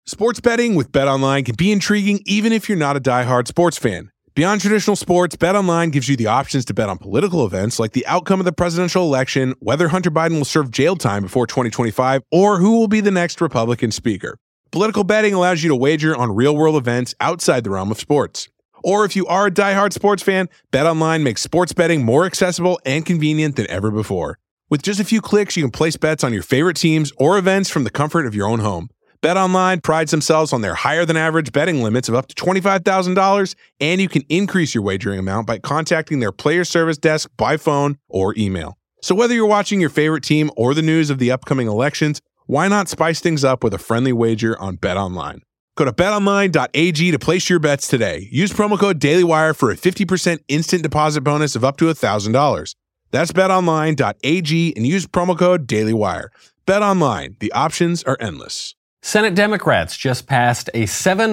Sports betting with BetOnline can be intriguing even if you're not a diehard sports fan. Beyond traditional sports, BetOnline gives you the options to bet on political events like the outcome of the presidential election, whether Hunter Biden will serve jail time before 2025, or who will be the next Republican speaker. Political betting allows you to wager on real-world events outside the realm of sports. Or if you are a diehard sports fan, BetOnline makes sports betting more accessible and convenient than ever before. With just a few clicks, you can place bets on your favorite teams or events from the comfort of your own home. BetOnline prides themselves on their higher-than-average betting limits of up to $25,000, and you can increase your wagering amount by contacting their player service desk by phone or email. So whether you're watching your favorite team or the news of the upcoming elections, why not spice things up with a friendly wager on BetOnline? Go to betonline.ag to place your bets today. Use promo code DailyWire for a 50% instant deposit bonus of up to $1,000. That's betonline.ag and use promo code DailyWire. BetOnline, the options are endless. Senate Democrats just passed a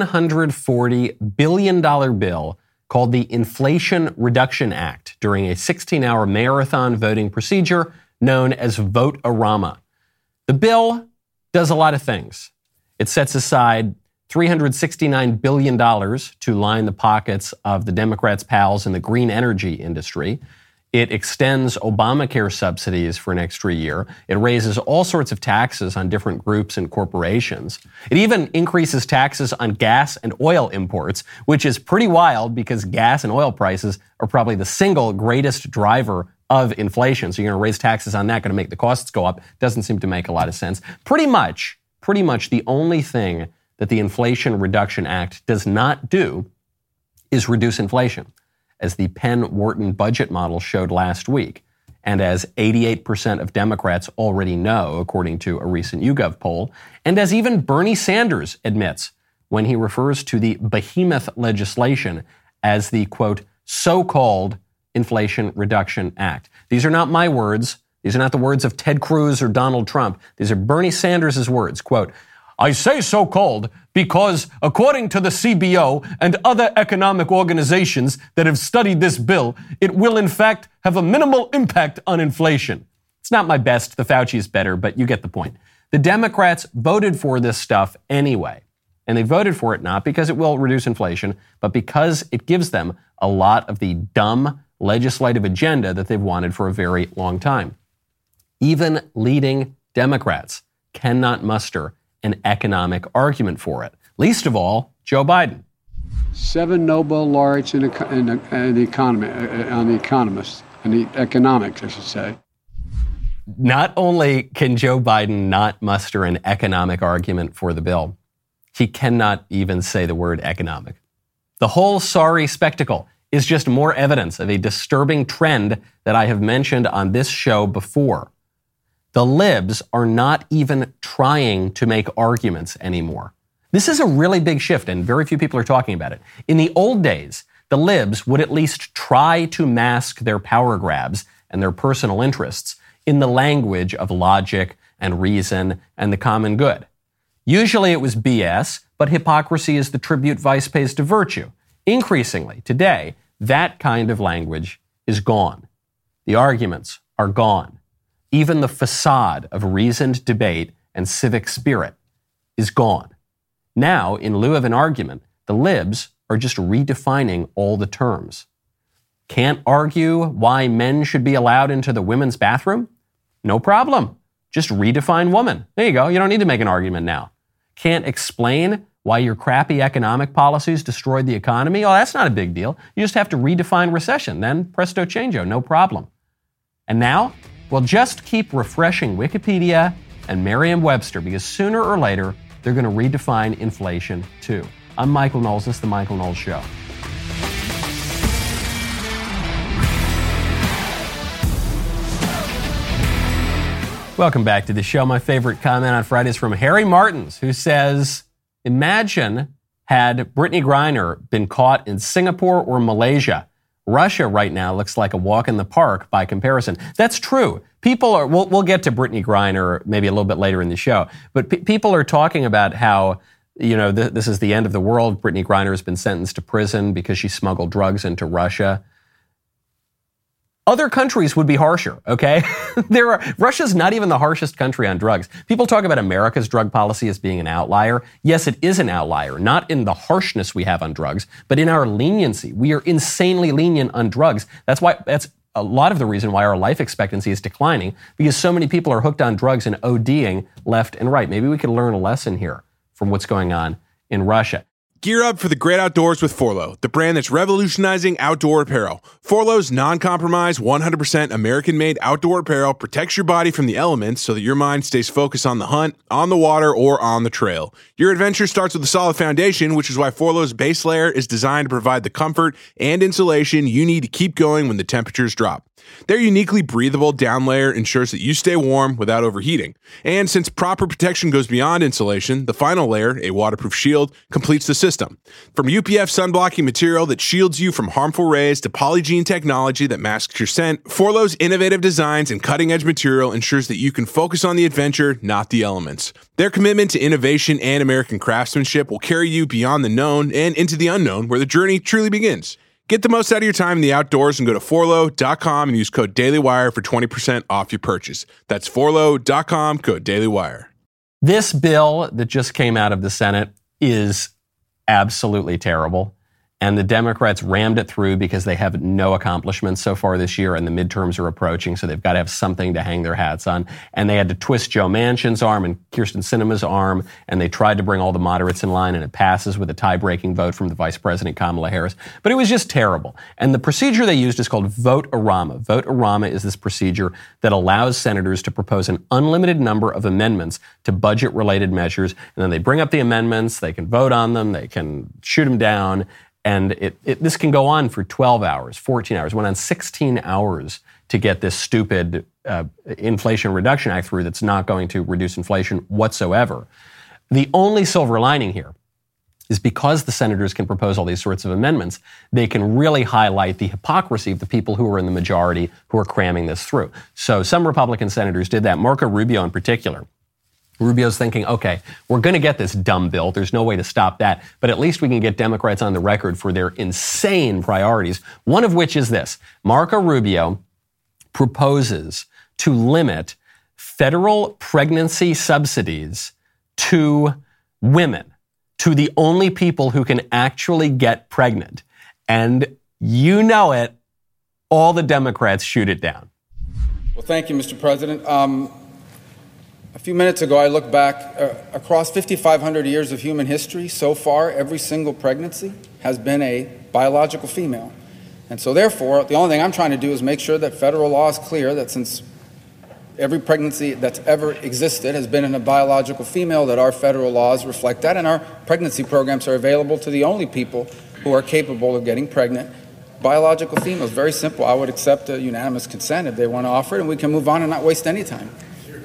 $740 billion bill called the Inflation Reduction Act during a 16-hour marathon voting procedure known as Vote-A-Rama. The bill does a lot of things. It sets aside $369 billion to line the pockets of the Democrats' pals in the green energy industry. It extends Obamacare subsidies for an extra year. It raises all sorts of taxes on different groups and corporations. It even increases taxes on gas and oil imports, which is pretty wild because gas and oil prices are probably the single greatest driver of inflation. So you're going to raise taxes on that, going to make the costs go up. Doesn't seem to make a lot of sense. Pretty much the only thing that the Inflation Reduction Act does not do is reduce inflation, as the Penn-Wharton budget model showed last week, and as 88% of Democrats already know, according to a recent YouGov poll, and as even Bernie Sanders admits when he refers to the behemoth legislation as the, quote, so-called Inflation Reduction Act. These are not my words. These are not the words of Ted Cruz or Donald Trump. These are Bernie Sanders' words, quote, I say so-called because, according to the CBO and other economic organizations that have studied this bill, it will in fact have a minimal impact on inflation. It's not my best. The Fauci is better, but you get the point. The Democrats voted for this stuff anyway. And they voted for it not because it will reduce inflation, but because it gives them a lot of the dumb legislative agenda that they've wanted for a very long time. Even leading Democrats cannot muster an economic argument for it. Least of all, Joe Biden. 7 Nobel laureates in the economy, on the economists, and the economics, I should say. Not only can Joe Biden not muster an economic argument for the bill, he cannot even say the word economic. The whole sorry spectacle is just more evidence of a disturbing trend that I have mentioned on this show before. The libs are not even trying to make arguments anymore. This is a really big shift, and very few people are talking about it. In the old days, the libs would at least try to mask their power grabs and their personal interests in the language of logic and reason and the common good. Usually it was BS, but hypocrisy is the tribute vice pays to virtue. Increasingly, today, that kind of language is gone. The arguments are gone. Even the facade of reasoned debate and civic spirit is gone. Now, in lieu of an argument, the libs are just redefining all the terms. Can't argue why men should be allowed into the women's bathroom? No problem. Just redefine woman. There you go. You don't need to make an argument now. Can't explain why your crappy economic policies destroyed the economy? Oh, that's not a big deal. You just have to redefine recession. Then presto changeo, no problem. And now, well, just keep refreshing Wikipedia and Merriam-Webster because sooner or later, they're going to redefine inflation too. I'm Michael Knowles. This is The Michael Knowles Show. Welcome back to the show. My favorite comment on Friday is from Harry Martins, who says, imagine had Brittany Griner been caught in Singapore or Malaysia. Russia right now looks like a walk in the park by comparison. That's true. People are, we'll get to Brittany Griner maybe a little bit later in the show, but people are talking about how, you know, this is the end of the world. Brittany Griner has been sentenced to prison because she smuggled drugs into Russia. Other countries would be harsher, okay? Russia's not even the harshest country on drugs. People talk about America's drug policy as being an outlier. Yes, it is an outlier, not in the harshness we have on drugs, but in our leniency. We are insanely lenient on drugs. That's a lot of the reason why our life expectancy is declining, because so many people are hooked on drugs and ODing left and right. Maybe we could learn a lesson here from what's going on in Russia. Gear up for the great outdoors with Forloh, the brand that's revolutionizing outdoor apparel. Forloh's non-compromise, 100% American-made outdoor apparel protects your body from the elements so that your mind stays focused on the hunt, on the water, or on the trail. Your adventure starts with a solid foundation, which is why Forloh's base layer is designed to provide the comfort and insulation you need to keep going when the temperatures drop. Their uniquely breathable down layer ensures that you stay warm without overheating. And since proper protection goes beyond insulation, the final layer, a waterproof shield, completes the system. From UPF sunblocking material that shields you from harmful rays to Polygiene technology that masks your scent, Forloh's innovative designs and cutting-edge material ensures that you can focus on the adventure, not the elements. Their commitment to innovation and American craftsmanship will carry you beyond the known and into the unknown, where the journey truly begins. Get the most out of your time in the outdoors and go to Forloh.com and use code DailyWire for 20% off your purchase. That's Forloh.com, code DailyWire. This bill that just came out of the Senate is absolutely terrible. And the Democrats rammed it through because they have no accomplishments so far this year, and the midterms are approaching, so they've got to have something to hang their hats on. And they had to twist Joe Manchin's arm and Kyrsten Sinema's arm, and they tried to bring all the moderates in line, and it passes with a tie-breaking vote from the Vice President Kamala Harris. But it was just terrible. And the procedure they used is called Vote-A-Rama. Vote-A-Rama is this procedure that allows senators to propose an unlimited number of amendments to budget-related measures, and then they bring up the amendments, they can vote on them, they can shoot them down. And this can go on for 12 hours, 14 hours. It went on 16 hours to get this stupid Inflation Reduction Act through that's not going to reduce inflation whatsoever. The only silver lining here is because the senators can propose all these sorts of amendments, they can really highlight the hypocrisy of the people who are in the majority who are cramming this through. So some Republican senators did that, Marco Rubio in particular. Rubio's thinking, okay, we're going to get this dumb bill. There's no way to stop that. But at least we can get Democrats on the record for their insane priorities, one of which is this. Marco Rubio proposes to limit federal pregnancy subsidies to women, to the only people who can actually get pregnant. And you know it, all the Democrats shoot it down. Well, thank you, Mr. President. A few minutes ago, I looked back across 5,500 years of human history. So far, every single pregnancy has been a biological female. And so therefore, the only thing I'm trying to do is make sure that federal law is clear that since every pregnancy that's ever existed has been in a biological female, that our federal laws reflect that, and our pregnancy programs are available to the only people who are capable of getting pregnant, biological females. Very simple. I would accept a unanimous consent if they want to offer it, and we can move on and not waste any time.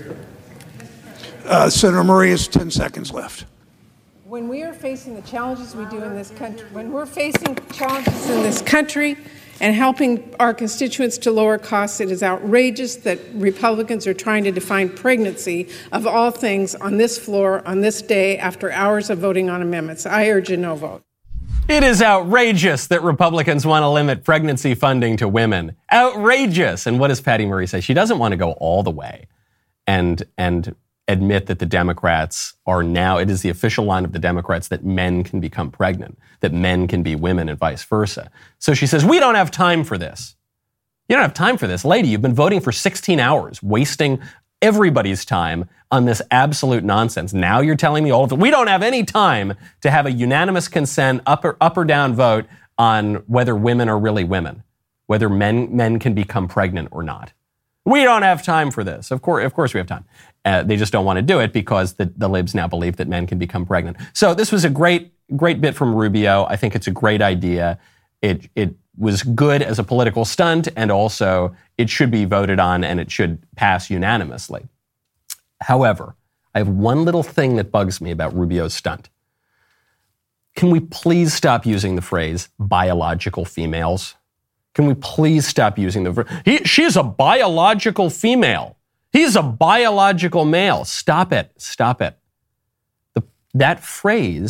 Senator Murray has 10 seconds left. When we are facing the challenges we do in this country, when we're facing challenges in this country and helping our constituents to lower costs, it is outrageous that Republicans are trying to define pregnancy, of all things, on this floor, on this day, after hours of voting on amendments. I urge a no vote. It is outrageous that Republicans want to limit pregnancy funding to women. Outrageous. And what does Patty Murray say? She doesn't want to go all the way and admit that the Democrats are now, it is the official line of the Democrats that men can become pregnant, that men can be women and vice versa. So she says, we don't have time for this. You don't have time for this. Lady, you've been voting for 16 hours, wasting everybody's time on this absolute nonsense. Now you're telling me all of it. We don't have any time to have a unanimous consent, up or down vote on whether women are really women, whether men can become pregnant or not. We don't have time for this. Of course we have time. They just don't want to do it because the libs now believe that men can become pregnant. So this was a great bit from Rubio. I think it's a great idea. It was good as a political stunt, and also it should be voted on and it should pass unanimously. However, I have one little thing that bugs me about Rubio's stunt. Can we please stop using the phrase biological females? Can we please stop using the phrase, she's a biological female. He's a biological male. Stop it. Stop it. That phrase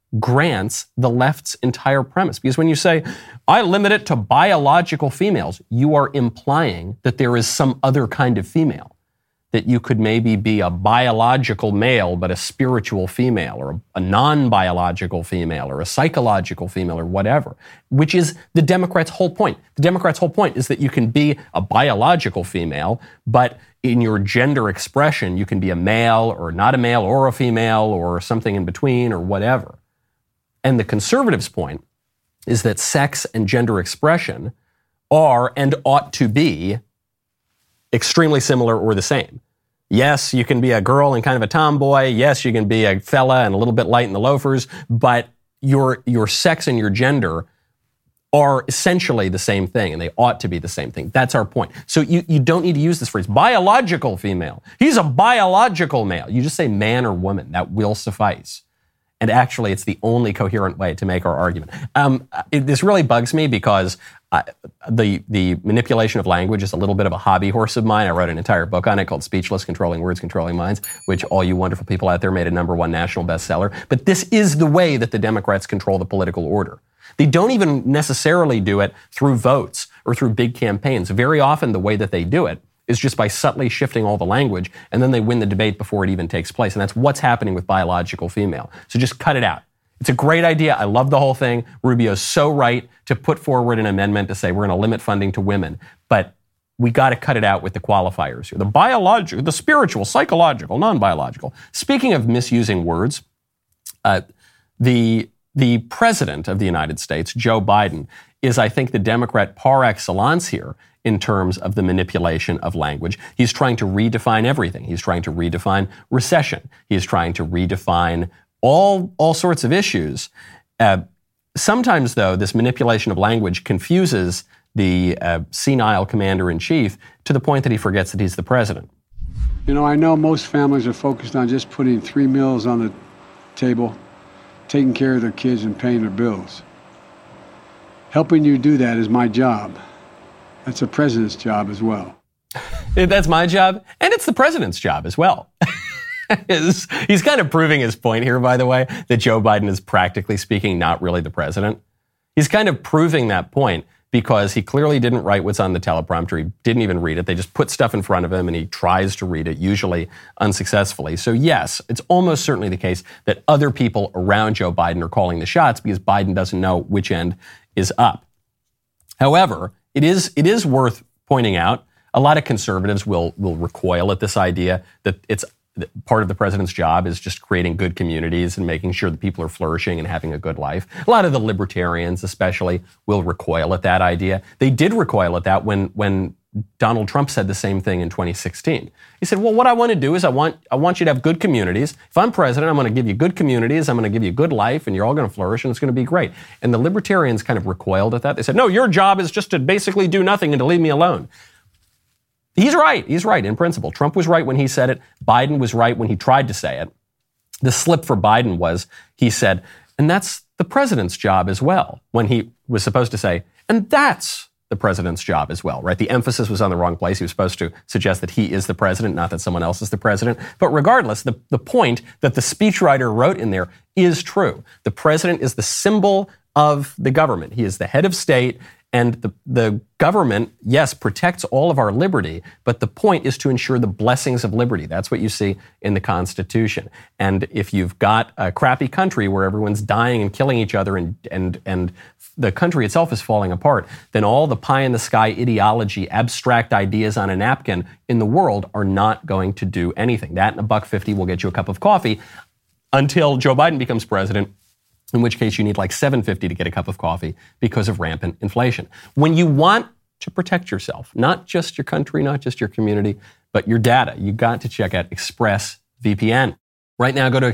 grants the left's entire premise. Because when you say, I limit it to biological females, you are implying that there is some other kind of female. That you could maybe be a biological male, but a spiritual female, or a non-biological female, or a psychological female, or whatever, which is the Democrats' whole point. The Democrats' whole point is that you can be a biological female, but in your gender expression, you can be a male, or not a male, or a female, or something in between, or whatever. And the conservatives' point is that sex and gender expression are and ought to be extremely similar or the same. Yes, you can be a girl and kind of a tomboy. Yes, you can be a fella and a little bit light in the loafers, but your sex and your gender are essentially the same thing, and they ought to be the same thing. That's our point. So you don't need to use this phrase, biological female. He's a biological male. You just say man or woman. That will suffice. And actually, it's the only coherent way to make our argument. This really bugs me because the manipulation of language is a little bit of a hobby horse of mine. I wrote an entire book on it called Speechless, Controlling Words, Controlling Minds, which all you wonderful people out there made a #1 national bestseller. But this is the way that the Democrats control the political order. They don't even necessarily do it through votes or through big campaigns. Very often the way that they do it is just by subtly shifting all the language, and then they win the debate before it even takes place. And that's what's happening with biological female. So just cut it out. It's a great idea. I love the whole thing. Rubio's so right to put forward an amendment to say we're going to limit funding to women. But we got to cut it out with the qualifiers here. The biological, the spiritual, psychological, non-biological. Speaking of misusing words, the president of the United States, Joe Biden, is, I think, the Democrat par excellence here in terms of the manipulation of language. He's trying to redefine everything. He's trying to redefine recession. He's trying to redefine all sorts of issues. Sometimes, though, this manipulation of language confuses the senile commander-in-chief to the point that he forgets that he's the president. You know, I know most families are focused on just putting 3 meals on the table, taking care of their kids and paying their bills. Helping you do that is my job. That's the president's job as well. That's my job, and it's the president's job as well. He's kind of proving his point here, by the way, that Joe Biden is practically speaking not really the president. He's kind of proving that point because he clearly didn't write what's on the teleprompter. He didn't even read it. They just put stuff in front of him and he tries to read it, usually unsuccessfully. So yes, it's almost certainly the case that other people around Joe Biden are calling the shots because Biden doesn't know which end is up. However, it is worth pointing out, a lot of conservatives will recoil at this idea that it's part of the president's job is just creating good communities and making sure that people are flourishing and having a good life. A lot of the libertarians especially will recoil at that idea. They did recoil at that when Donald Trump said the same thing in 2016. He said, well, what I want to do is I want you to have good communities. If I'm president, I'm going to give you good communities. I'm going to give you a good life and you're all going to flourish and it's going to be great. And the libertarians kind of recoiled at that. They said, no, your job is just to basically do nothing and to leave me alone. He's right. He's right in principle. Trump was right when he said it. Biden was right when he tried to say it. The slip for Biden was he said, and that's the president's job as well, when he was supposed to say, and that's the president's job as well, right? The emphasis was on the wrong place. He was supposed to suggest that he is the president, not that someone else is the president. But regardless, the point that the speechwriter wrote in there is true. The president is the symbol of the government. He is the head of state. And the government, yes, protects all of our liberty, but the point is to ensure the blessings of liberty. That's what you see in the Constitution. And if you've got a crappy country where everyone's dying and killing each other and the country itself is falling apart, then all the pie-in-the-sky ideology, abstract ideas on a napkin in the world are not going to do anything. That and $1.50 will get you a cup of coffee until Joe Biden becomes president, in which case you need like $7.50 to get a cup of coffee because of rampant inflation. When you want to protect yourself, not just your country, not just your community, but your data, you got to check out ExpressVPN. Right now, go to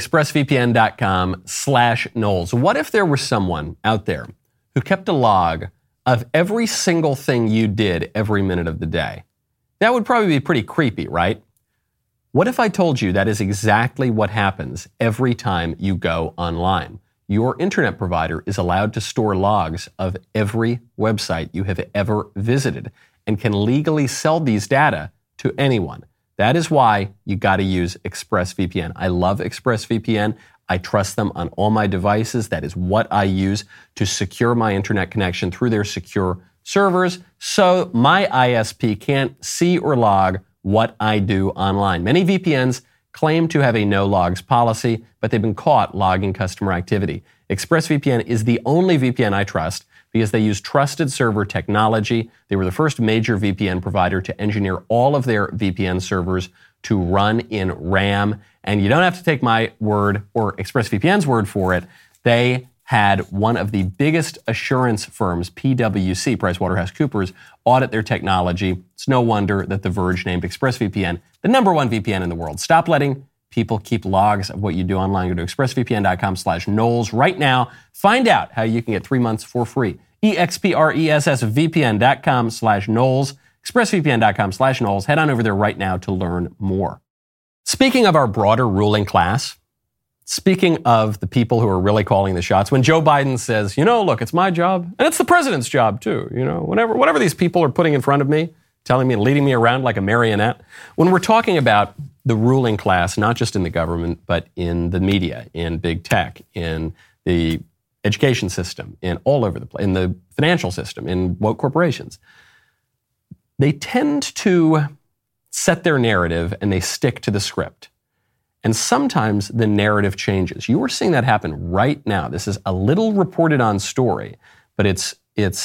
expressvpn.com/Knowles. What if there was someone out there who kept a log of every single thing you did every minute of the day? That would probably be pretty creepy, right? What if I told you that is exactly what happens every time you go online? Your internet provider is allowed to store logs of every website you have ever visited and can legally sell these data to anyone. That is why you got to use ExpressVPN. I love ExpressVPN. I trust them on all my devices. That is what I use to secure my internet connection through their secure servers, so my ISP can't see or log what I do online. Many VPNs claim to have a no logs policy, but they've been caught logging customer activity. ExpressVPN is the only VPN I trust because they use trusted server technology. They were the first major VPN provider to engineer all of their VPN servers to run in RAM. And you don't have to take my word or ExpressVPN's word for it. They had one of the biggest assurance firms, PwC, PricewaterhouseCoopers, audit their technology. It's no wonder that The Verge named ExpressVPN the number one VPN in the world. Stop letting people keep logs of what you do online. Go to expressvpn.com/Knowles right now. Find out how you can get 3 months for free. expressvpn.com/Knowles. expressvpn.com/Knowles. Head on over there right now to learn more. Speaking of our broader ruling class, speaking of the people who are really calling the shots, when Joe Biden says, look, it's my job, and it's the president's job too, whatever these people are putting in front of me, telling me and leading me around like a marionette. When we're talking about the ruling class, not just in the government, but in the media, in big tech, in the education system, in all over the place, in the financial system, in woke corporations, they tend to set their narrative and they stick to the script. And sometimes the narrative changes. You are seeing that happen right now. This is a little reported on story, but it's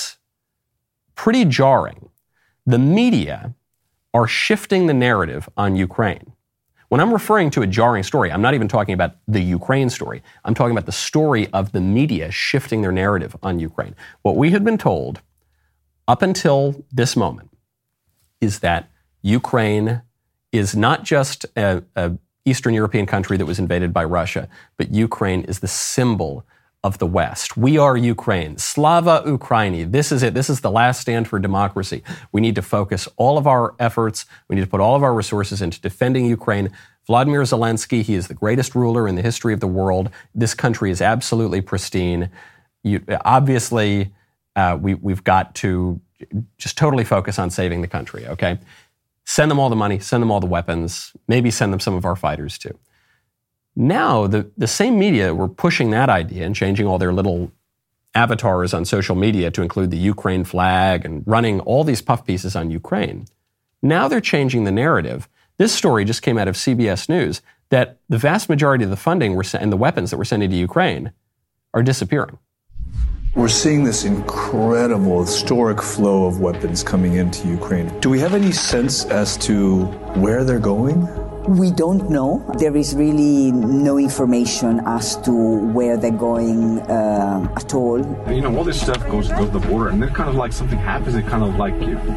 pretty jarring. The media are shifting the narrative on Ukraine. When I'm referring to a jarring story, I'm not even talking about the Ukraine story. I'm talking about the story of the media shifting their narrative on Ukraine. What we had been told up until this moment is that Ukraine is not just a Eastern European country that was invaded by Russia, but Ukraine is the symbol of the West. We are Ukraine. Slava Ukraini. This is it. This is the last stand for democracy. We need to focus all of our efforts. We need to put all of our resources into defending Ukraine. Vladimir Zelensky, he is the greatest ruler in the history of the world. This country is absolutely pristine. Obviously, we've got to just totally focus on saving the country, okay? Send them all the money, send them all the weapons, maybe send them some of our fighters too. Now, the same media were pushing that idea and changing all their little avatars on social media to include the Ukraine flag and running all these puff pieces on Ukraine. Now they're changing the narrative. This story just came out of CBS News that the vast majority of the funding and the weapons that we're sending to Ukraine are disappearing. We're seeing this incredible, historic flow of weapons coming into Ukraine. Do we have any sense as to where they're going? We don't know. There is really no information as to where they're going at all. All this stuff goes the border, and then kind of like something happens, it kind of like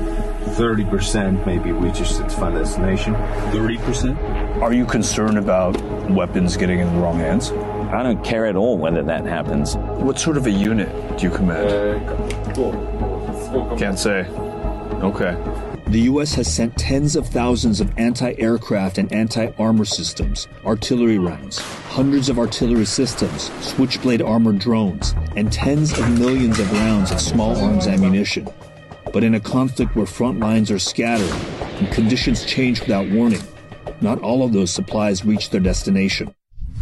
30% maybe reaches its final destination. 30%? Are you concerned about weapons getting in the wrong hands? I don't care at all whether that happens. What sort of a unit do you command? Can't say. Okay. The U.S. has sent tens of thousands of anti-aircraft and anti-armor systems, artillery rounds, hundreds of artillery systems, Switchblade armored drones, and tens of millions of rounds of small arms ammunition. But in a conflict where front lines are scattered and conditions change without warning, not all of those supplies reach their destination.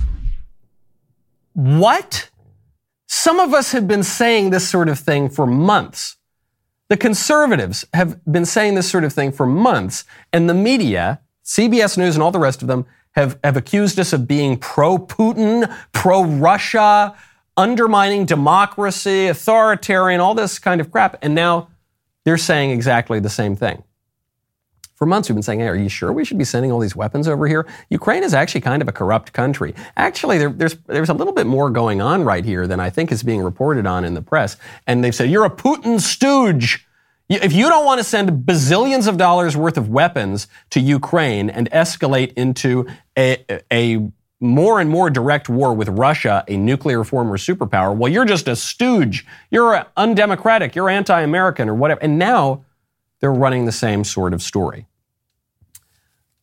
What? Some of us have been saying this sort of thing for months. The conservatives have been saying this sort of thing for months, and the media, CBS News and all the rest of them, have accused us of being pro-Putin, pro-Russia, undermining democracy, authoritarian, all this kind of crap. And now they're saying exactly the same thing. For months, we've been saying, hey, are you sure we should be sending all these weapons over here? Ukraine is actually kind of a corrupt country. Actually, there's a little bit more going on right here than I think is being reported on in the press. And they've said, you're a Putin stooge. If you don't want to send bazillions of dollars worth of weapons to Ukraine and escalate into a more and more direct war with Russia, a nuclear former superpower, well, you're just a stooge. You're undemocratic. You're anti-American or whatever. And now they're running the same sort of story.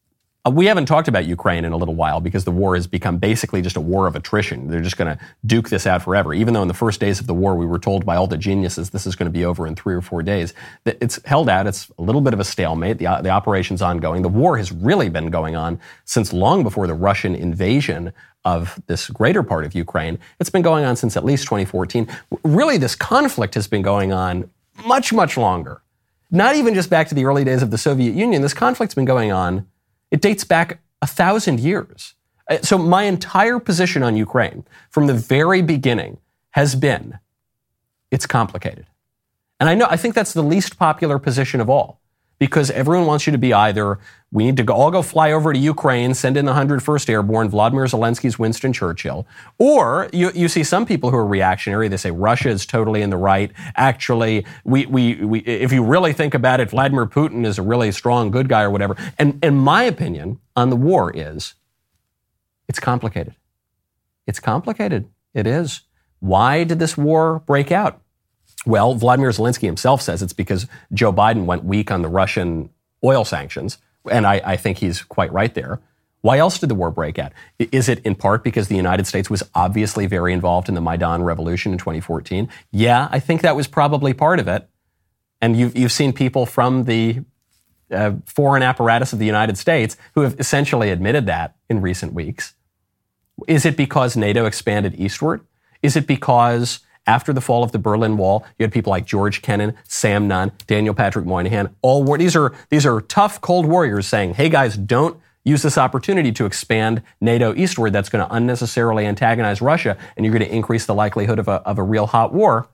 We haven't talked about Ukraine in a little while because the war has become basically just a war of attrition. They're just going to duke this out forever. Even though in the first days of the war, we were told by all the geniuses this is going to be over in 3 or 4 days. It's held out. It's a little bit of a stalemate. The operation's ongoing. The war has really been going on since long before the Russian invasion of this greater part of Ukraine. It's been going on since at least 2014. Really, this conflict has been going on much, much longer. Not even just back to the early days of the Soviet Union. This conflict's been going on. It dates back 1,000 years. So my entire position on Ukraine from the very beginning has been, it's complicated. And I think that's the least popular position of all, because everyone wants you to be either, we need to all go fly over to Ukraine, send in the 101st Airborne, Vladimir Zelensky's Winston Churchill, or you see some people who are reactionary. They say Russia is totally in the right. Actually, we if you really think about it, Vladimir Putin is a really strong, good guy or whatever. And my opinion on the war is, it's complicated. It's complicated. It is. Why did this war break out? Well, Vladimir Zelensky himself says it's because Joe Biden went weak on the Russian oil sanctions, and I think he's quite right there. Why else did the war break out? Is it in part because the United States was obviously very involved in the Maidan Revolution in 2014? Yeah, I think that was probably part of it. And you've seen people from the foreign apparatus of the United States who have essentially admitted that in recent weeks. Is it because NATO expanded eastward? Is it because after the fall of the Berlin Wall, you had people like George Kennan, Sam Nunn, Daniel Patrick Moynihan, these are tough, cold warriors saying, hey guys, don't use this opportunity to expand NATO eastward. That's going to unnecessarily antagonize Russia, and you're going to increase the likelihood of a real hot war.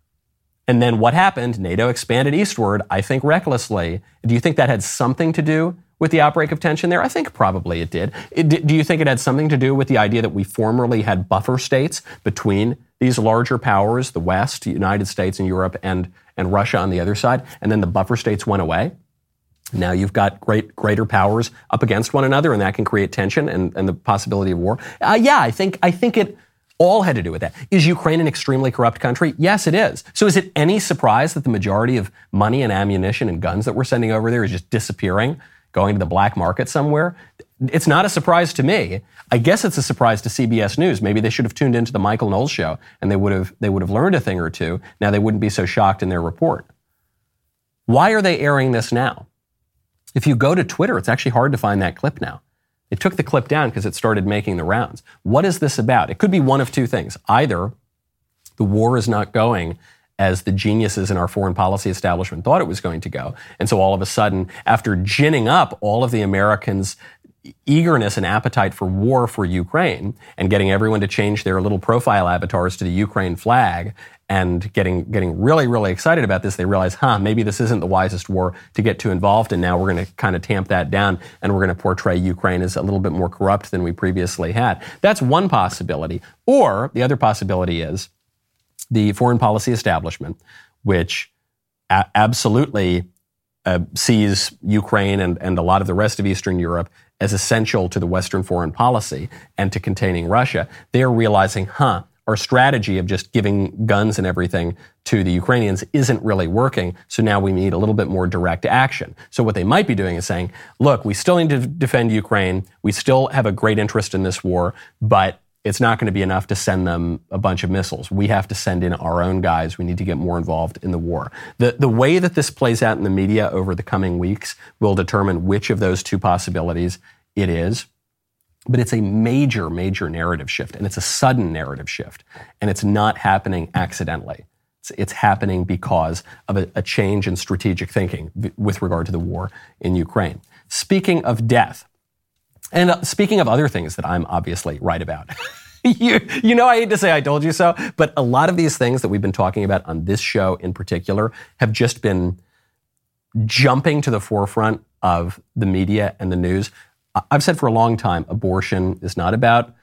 And then what happened? NATO expanded eastward, I think recklessly. Do you think that had something to do with the outbreak of tension there? I think probably it did. Do you think it had something to do with the idea that we formerly had buffer states between these larger powers, the West, the United States and Europe, and Russia on the other side, and then the buffer states went away? Now you've got greater powers up against one another, and that can create tension and the possibility of war. Yeah, I think it all had to do with that. Is Ukraine an extremely corrupt country? Yes, it is. So is it any surprise that the majority of money and ammunition and guns that we're sending over there is just disappearing, going to the black market somewhere? It's not a surprise to me. I guess it's a surprise to CBS News. Maybe they should have tuned into the Michael Knowles show and they would have learned a thing or two. Now they wouldn't be so shocked in their report. Why are they airing this now? If you go to Twitter, it's actually hard to find that clip now. They took the clip down because it started making the rounds. What is this about? It could be one of two things. Either the war is not going as the geniuses in our foreign policy establishment thought it was going to go. And so all of a sudden, after ginning up all of the Americans' eagerness and appetite for war for Ukraine and getting everyone to change their little profile avatars to the Ukraine flag and getting really, really excited about this, they realize, maybe this isn't the wisest war to get too involved in. Now we're going to kind of tamp that down and we're going to portray Ukraine as a little bit more corrupt than we previously had. That's one possibility. Or the other possibility is the foreign policy establishment, which absolutely sees Ukraine and a lot of the rest of Eastern Europe as essential to the Western foreign policy and to containing Russia. They're realizing, our strategy of just giving guns and everything to the Ukrainians isn't really working, so now we need a little bit more direct action. So what they might be doing is saying, look, we still need to defend Ukraine, we still have a great interest in this war, but it's not going to be enough to send them a bunch of missiles. We have to send in our own guys. We need to get more involved in the war. The way that this plays out in the media over the coming weeks will determine which of those two possibilities it is. But it's a major, major narrative shift, and it's a sudden narrative shift, and it's not happening accidentally. It's happening because of a change in strategic thinking with regard to the war in Ukraine. Speaking of death, and speaking of other things that I'm obviously right about, you know, I hate to say I told you so, but a lot of these things that we've been talking about on this show in particular have just been jumping to the forefront of the media and the news. I've said for a long time, abortion is not about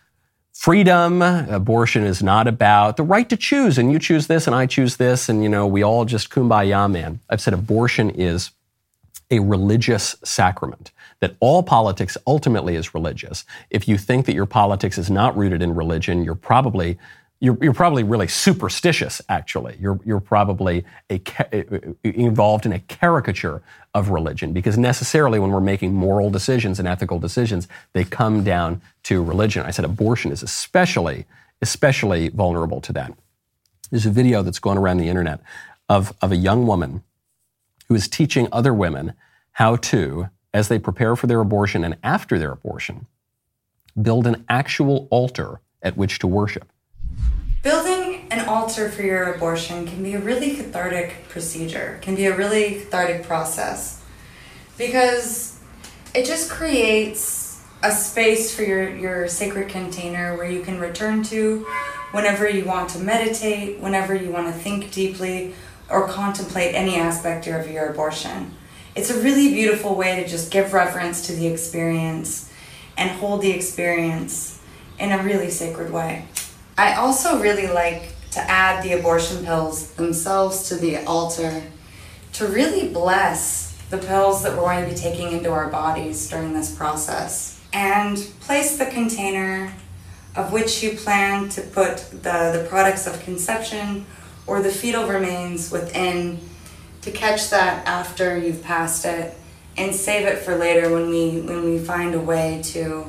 freedom. Abortion is not about the right to choose, and you choose this and I choose this, and, you know, we all just kumbaya, man. I've said abortion is a religious sacrament, that all politics ultimately is religious. If you think that your politics is not rooted in religion, you're probably You're probably really superstitious, actually. You're probably involved in a caricature of religion, because necessarily when we're making moral decisions and ethical decisions, they come down to religion. I said abortion is especially vulnerable to that. There's a video that's going around the internet of a young woman who is teaching other women how to, as they prepare for their abortion and after their abortion, build an actual altar at which to worship. Building an altar for your abortion can be a really cathartic procedure, can be a really cathartic process, because it just creates a space for your sacred container where you can return to whenever you want to meditate, whenever you want to think deeply or contemplate any aspect of your abortion. It's a really beautiful way to just give reverence to the experience and hold the experience in a really sacred way. I also really like to add the abortion pills themselves to the altar to really bless the pills that we're going to be taking into our bodies during this process, and place the container of which you plan to put the products of conception or the fetal remains within, to catch that after you've passed it and save it for later when we find a way to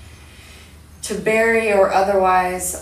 bury or otherwise,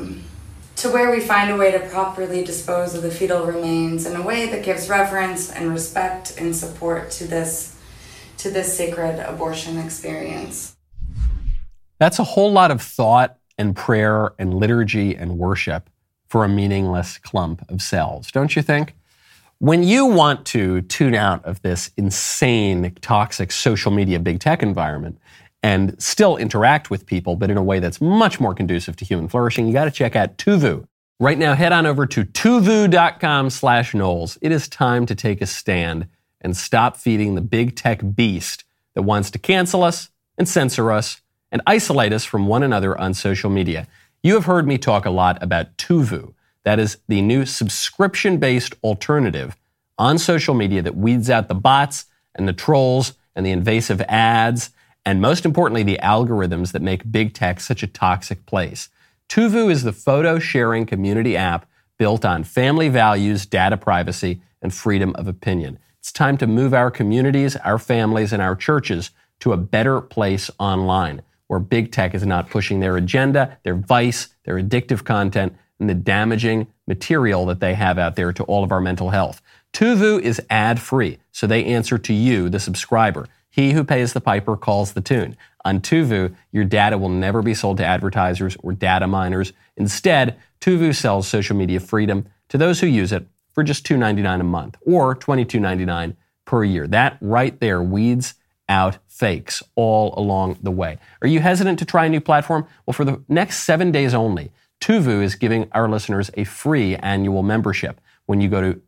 to where we find a way to properly dispose of the fetal remains in a way that gives reverence and respect and support to this sacred abortion experience. That's a whole lot of thought and prayer and liturgy and worship for a meaningless clump of cells, don't you think? When you want to tune out of this insane, toxic social media big tech environment and still interact with people, but in a way that's much more conducive to human flourishing, you got to check out Tuvu. Right now, head on over to tuvu.com/Knowles. It is time to take a stand and stop feeding the big tech beast that wants to cancel us and censor us and isolate us from one another on social media. You have heard me talk a lot about Tuvu. That is the new subscription-based alternative on social media that weeds out the bots and the trolls and the invasive ads, and most importantly, the algorithms that make big tech such a toxic place. Tuvu is the photo-sharing community app built on family values, data privacy, and freedom of opinion. It's time to move our communities, our families, and our churches to a better place online, where big tech is not pushing their agenda, their vice, their addictive content, and the damaging material that they have out there to all of our mental health. Tuvu is ad-free, so they answer to you, the subscriber. He who pays the piper calls the tune. On Tuvu, your data will never be sold to advertisers or data miners. Instead, Tuvu sells social media freedom to those who use it for just $2.99 a month or $22.99 per year. That right there weeds out fakes all along the way. Are you hesitant to try a new platform? Well, for the next 7 days only, Tuvu is giving our listeners a free annual membership. When you go to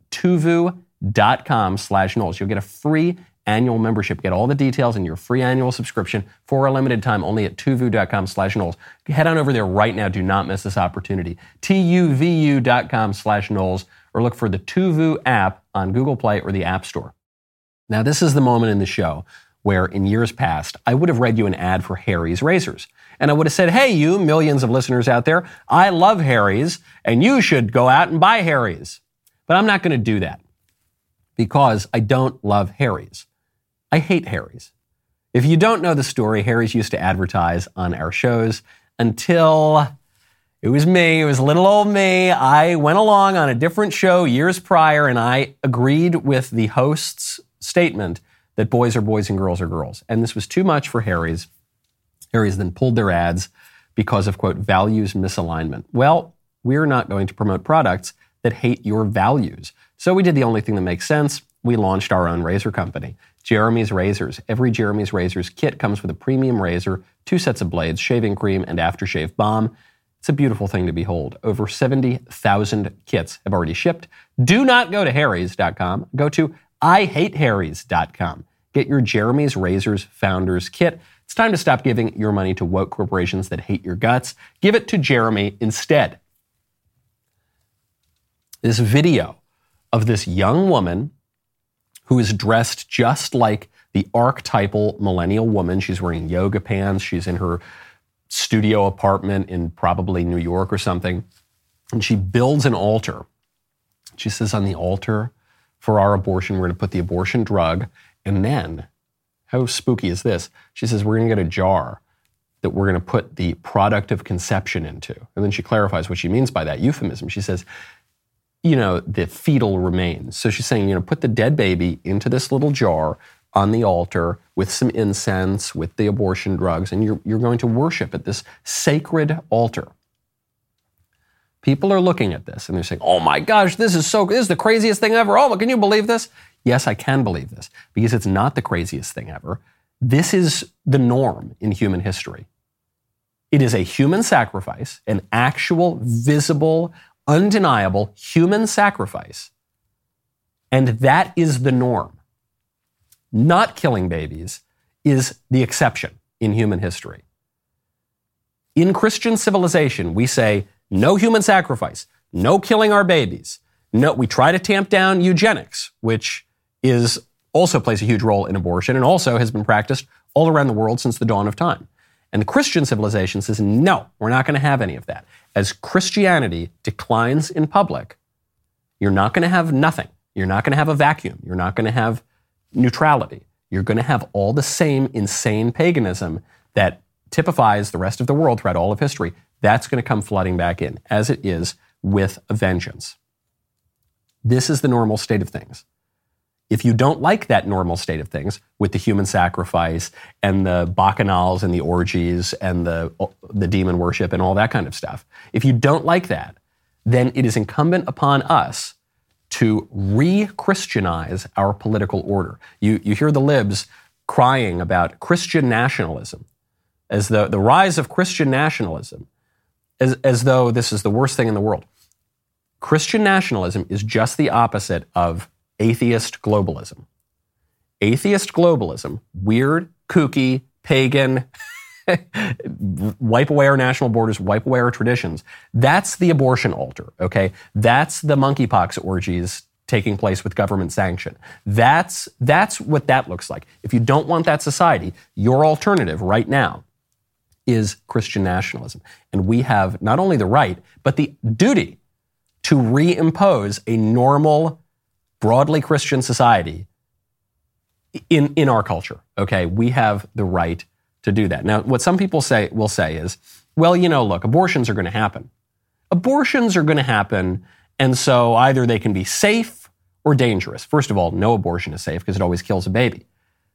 tuvu.com/Knowles, you'll get a free annual membership. Get all the details in your free annual subscription for a limited time only at tuvu.com/Knowles. Head on over there right now. Do not miss this opportunity. tuvu.com/Knowles, or look for the Tuvu app on Google Play or the App Store. Now, this is the moment in the show where in years past, I would have read you an ad for Harry's Razors. And I would have said, hey, you millions of listeners out there, I love Harry's, and you should go out and buy Harry's. But I'm not going to do that because I don't love Harry's. I hate Harry's. If you don't know the story, Harry's used to advertise on our shows until it was me. It was little old me. I went along on a different show years prior, and I agreed with the host's statement that boys are boys and girls are girls. And this was too much for Harry's. Harry's then pulled their ads because of, quote, values misalignment. Well, we're not going to promote products that hate your values. So we did the only thing that makes sense. We launched our own razor company, Jeremy's Razors. Every Jeremy's Razors kit comes with a premium razor, 2 sets of blades, shaving cream, and aftershave balm. It's a beautiful thing to behold. Over 70,000 kits have already shipped. Do not go to harrys.com. Go to IHateHarrys.com. Get your Jeremy's Razors Founders Kit. It's time to stop giving your money to woke corporations that hate your guts. Give it to Jeremy instead. This video of this young woman who is dressed just like the archetypal millennial woman. She's wearing yoga pants. She's in her studio apartment in probably New York or something. and she builds an altar. She says, on the altar for our abortion, we're going to put the abortion drug. And then, how spooky is this? She says, we're going to get a jar that we're going to put the product of conception into. And then she clarifies what she means by that euphemism. She says, the fetal remains. So she's saying, put the dead baby into this little jar on the altar with some incense, with the abortion drugs, and you're going to worship at this sacred altar. People are looking at this and they're saying, oh my gosh, this is the craziest thing ever. Oh, can you believe this? Yes, I can believe this, because it's not the craziest thing ever. This is the norm in human history. It is a human sacrifice, an actual, visible, undeniable human sacrifice. And that is the norm. Not killing babies is the exception in human history. In Christian civilization, we say, no human sacrifice, no killing our babies. No, we try to tamp down eugenics, which also plays a huge role in abortion and also has been practiced all around the world since the dawn of time. And the Christian civilization says, no, we're not going to have any of that. As Christianity declines in public, you're not going to have nothing. You're not going to have a vacuum. You're not going to have neutrality. You're going to have all the same insane paganism that typifies the rest of the world throughout all of history. That's going to come flooding back in, as it is with a vengeance. This is the normal state of things. If you don't like that normal state of things with the human sacrifice and the bacchanals and the orgies and the demon worship and all that kind of stuff, if you don't like that, then it is incumbent upon us to re-Christianize our political order. You hear the libs crying about Christian nationalism, as the rise of Christian nationalism, as though this is the worst thing in the world. Christian nationalism is just the opposite of atheist globalism. Atheist globalism, weird, kooky, pagan, wipe away our national borders, wipe away our traditions. That's the abortion altar, okay? That's the monkeypox orgies taking place with government sanction. That's what that looks like. If you don't want that society, your alternative right now is Christian nationalism. And we have not only the right, but the duty to reimpose a normal, broadly Christian society in our culture, okay? We have the right to do that. Now, what some people will say is, well, look, abortions are going to happen. Abortions are going to happen, and so either they can be safe or dangerous. First of all, no abortion is safe because it always kills a baby.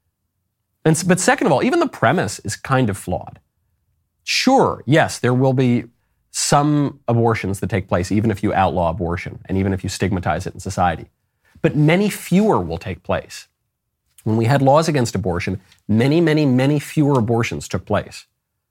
But second of all, even the premise is kind of flawed. Sure, yes, there will be some abortions that take place even if you outlaw abortion and even if you stigmatize it in society. But many fewer will take place. When we had laws against abortion, many, many, many fewer abortions took place.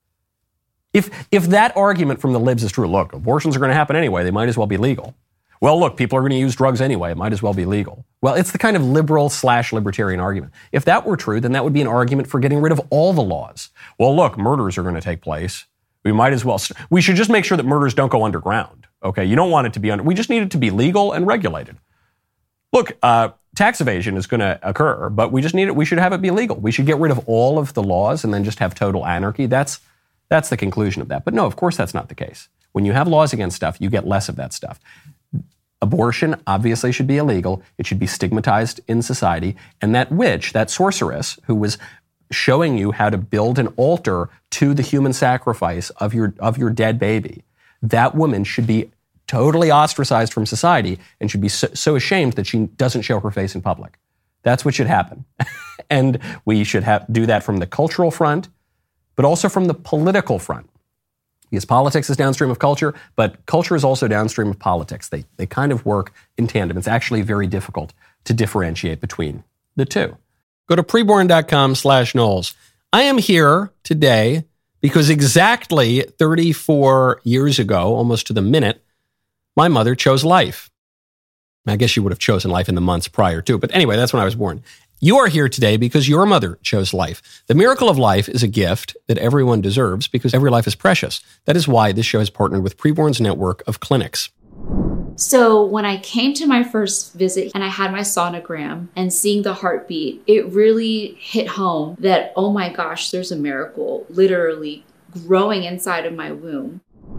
If that argument from the libs is true, look, abortions are going to happen anyway, they might as well be legal. Well, look, people are going to use drugs anyway, it might as well be legal. Well, it's the kind of liberal/libertarian argument. If that were true, then that would be an argument for getting rid of all the laws. Well, look, murders are going to take place. We should just make sure that murders don't go underground. Okay, you don't want it to be we just need it to be legal and regulated. Look, tax evasion is going to occur, but we should have it be legal. We should get rid of all of the laws and then just have total anarchy. That's the conclusion of that. But no, of course that's not the case. When you have laws against stuff, you get less of that stuff. Abortion obviously should be illegal. It should be stigmatized in society. And that witch, that sorceress who was showing you how to build an altar to the human sacrifice of your dead baby, that woman should be totally ostracized from society and should be so ashamed that she doesn't show her face in public. That's what should happen. And we should do that from the cultural front, but also from the political front. Because politics is downstream of culture, but culture is also downstream of politics. They kind of work in tandem. It's actually very difficult to differentiate between the two. Go to preborn.com/Knowles. I am here today because exactly 34 years ago, almost to the minute, my mother chose life. I guess she would have chosen life in the months prior too. But anyway, that's when I was born. You are here today because your mother chose life. The miracle of life is a gift that everyone deserves because every life is precious. That is why this show has partnered with Preborn's network of clinics. So when I came to my first visit and I had my sonogram and seeing the heartbeat, it really hit home that, oh my gosh, there's a miracle literally growing inside of my womb.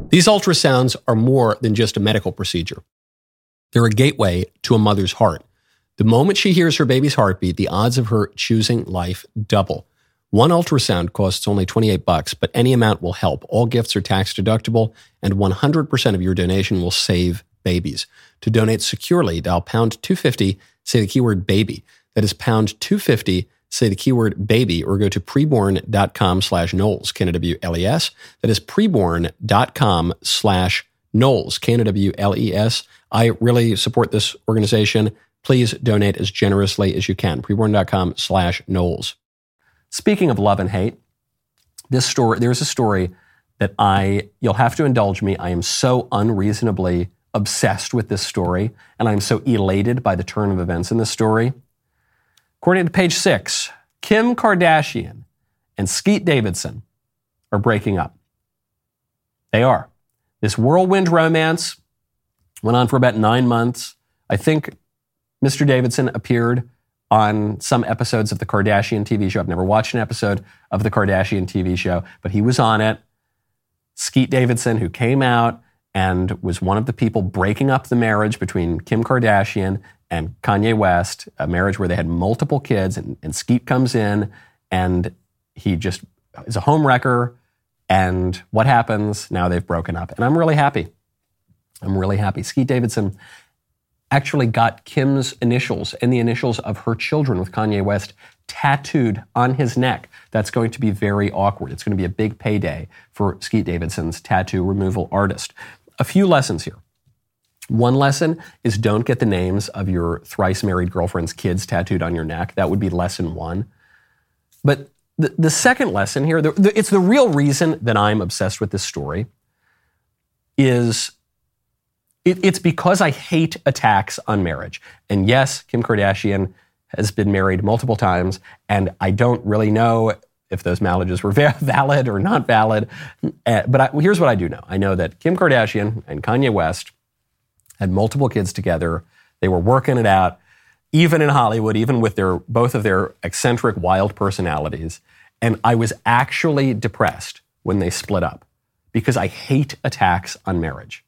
These ultrasounds are more than just a medical procedure. They're a gateway to a mother's heart. The moment she hears her baby's heartbeat, the odds of her choosing life double. One ultrasound costs only $28, but any amount will help. All gifts are tax deductible, and 100% of your donation will save babies. To donate securely, dial pound 250, say the keyword baby. That is pound 250, say the keyword baby, or go to preborn.com/Knowles, KNWLES. That is preborn.com/Knowles, KNWLES. I really support this organization. Please donate as generously as you can. Preborn.com/Knowles. Speaking of love and hate, there's a story that you'll have to indulge me. I am so unreasonably obsessed with this story, and I'm so elated by the turn of events in this story. According to Page 6, Kim Kardashian and Skeet Davidson are breaking up. They are. This whirlwind romance went on for about 9 months. I think Mr. Davidson appeared on some episodes of the Kardashian TV show. I've never watched an episode of the Kardashian TV show, but he was on it. Skeet Davidson, who came out and was one of the people breaking up the marriage between Kim Kardashian and Kanye West, a marriage where they had multiple kids, and Skeet comes in and he just is a homewrecker. And what happens? Now they've broken up. And I'm really happy. Skeet Davidson actually got Kim's initials and the initials of her children with Kanye West tattooed on his neck. That's going to be very awkward. It's going to be a big payday for Skeet Davidson's tattoo removal artist. A few lessons here. One lesson is don't get the names of your thrice married girlfriend's kids tattooed on your neck. That would be lesson one. But the second lesson here, it's the real reason that I'm obsessed with this story, is it's because I hate attacks on marriage. And yes, Kim Kardashian has been married multiple times, and I don't really know if those marriages were valid or not valid. But here's what I do know. I know that Kim Kardashian and Kanye West had multiple kids together. They were working it out, even in Hollywood, even with both of their eccentric, wild personalities. And I was actually depressed when they split up because I hate attacks on marriage.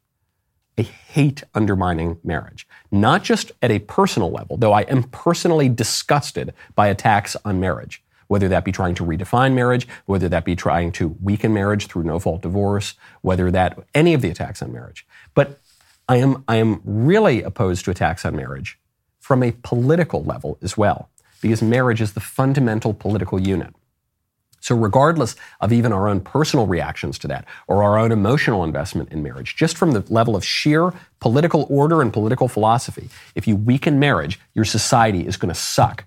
I hate undermining marriage, not just at a personal level, though I am personally disgusted by attacks on marriage, whether that be trying to redefine marriage, whether that be trying to weaken marriage through no-fault divorce, whether that, any of the attacks on marriage. But I am really opposed to attacks on marriage from a political level as well, because marriage is the fundamental political unit. So regardless of even our own personal reactions to that or our own emotional investment in marriage, just from the level of sheer political order and political philosophy, if you weaken marriage, your society is going to suck.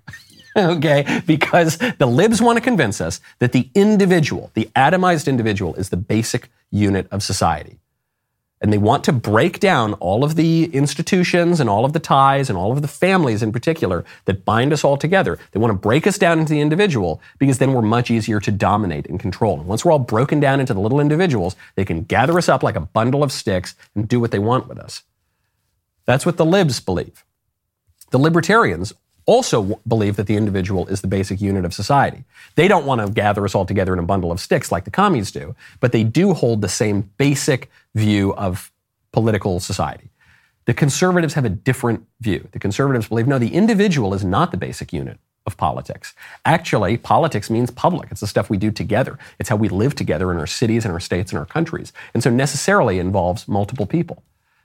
Okay? Because the libs want to convince us that the individual, the atomized individual, is the basic unit of society. And they want to break down all of the institutions and all of the ties and all of the families in particular that bind us all together. They want to break us down into the individual because then we're much easier to dominate and control. And once we're all broken down into the little individuals, they can gather us up like a bundle of sticks and do what they want with us. That's what the libs believe. The libertarians also believe that the individual is the basic unit of society. They don't want to gather us all together in a bundle of sticks like the commies do, but they do hold the same basic view of political society. The conservatives have a different view. The conservatives believe, no, the individual is not the basic unit of politics. Actually, politics means public. It's the stuff we do together. It's how we live together in our cities and our states and our countries. And so necessarily involves multiple people.